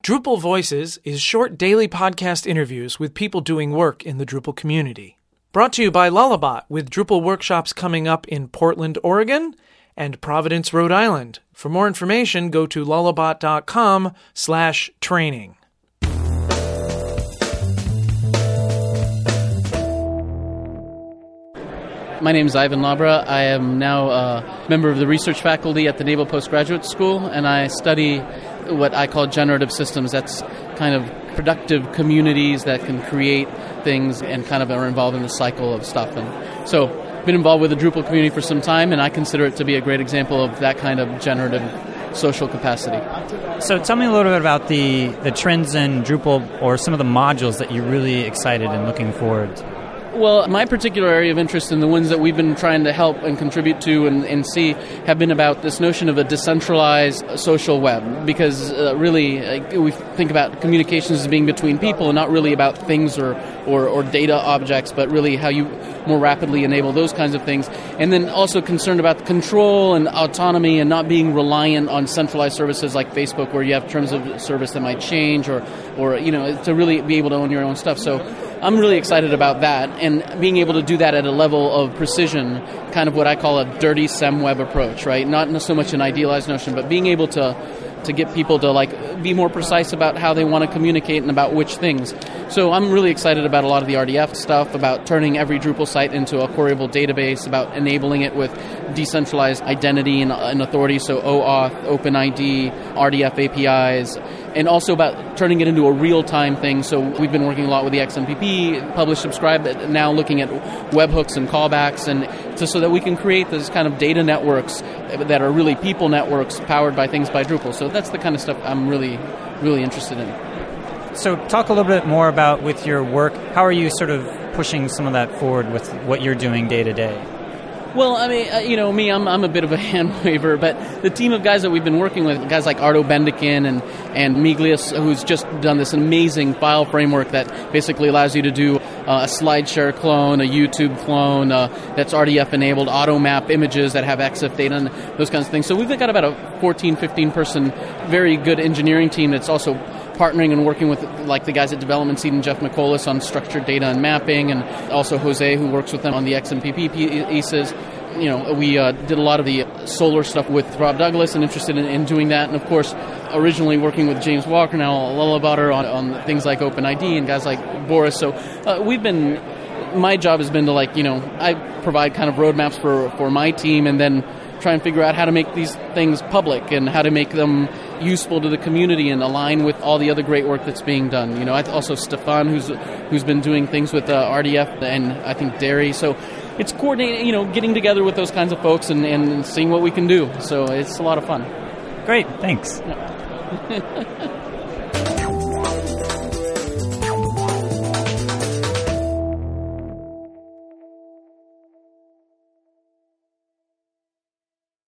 Drupal Voices is short daily podcast interviews with people doing work in the Drupal community. Brought to you by Lullabot, with Drupal workshops coming up in Portland, Oregon, and Providence, Rhode Island. For more information, go to lullabot.com/training. My name is Ivan Labra. I am now a member of the research faculty at the Naval Postgraduate School, and I study what I call generative systems. That's kind of productive communities that can create things and kind of are involved in the cycle of stuff. And so I've been involved with the Drupal community for some time, and I consider it to be a great example of that kind of generative social capacity. So tell me a little bit about the trends in Drupal or some of the modules that you're really excited and looking forward to. Well, my particular area of interest and the ones that we've been trying to help and contribute to and see have been about this notion of a decentralized social web, because really we think about communications as being between people and not really about things or data objects, but really how you more rapidly enable those kinds of things. And then also concerned about the control and autonomy and not being reliant on centralized services like Facebook, where you have terms of service that might change or to really be able to own your own stuff. So I'm really excited about that, and being able to do that at a level of precision, kind of what I call a dirty SEMweb approach, right? Not so much an idealized notion, but being able to get people to be more precise about how they want to communicate and about which things. So I'm really excited about a lot of the RDF stuff, about turning every Drupal site into a queryable database, about enabling it with decentralized identity and authority, so OAuth, OpenID, RDF APIs, and also about turning it into a real-time thing. So we've been working a lot with the XMPP, publish, subscribe, now looking at webhooks and callbacks, and so that we can create this kind of data networks that are really people networks powered by things by Drupal. So that's the kind of stuff I'm really, really interested in. So talk a little bit more about with your work. How are you sort of pushing some of that forward with what you're doing day to day? Well, I mean, I'm a bit of a hand waver, but the team of guys that we've been working with, guys like Ardo Bendikin and Miglius, who's just done this amazing file framework that basically allows you to do a SlideShare clone, a YouTube clone that's RDF enabled, auto map images that have EXIF data and those kinds of things. So we've got about a 14, 15 person, very good engineering team that's also partnering and working with the guys at Development Seed and Jeff McCollis on structured data and mapping, and also Jose, who works with them on the XMPP pieces. We did a lot of the solar stuff with Rob Douglas and interested in doing that. And of course, originally working with James Walker, now Lullabotter on things like OpenID and guys like Boris. So my job has been to I provide kind of roadmaps for my team, and then try and figure out how to make these things public and how to make them useful to the community and align with all the other great work that's being done. Also Stefan, who's been doing things with RDF and I think Dairy. So it's coordinating, getting together with those kinds of folks and seeing what we can do. So it's a lot of fun. Great, thanks. Yeah.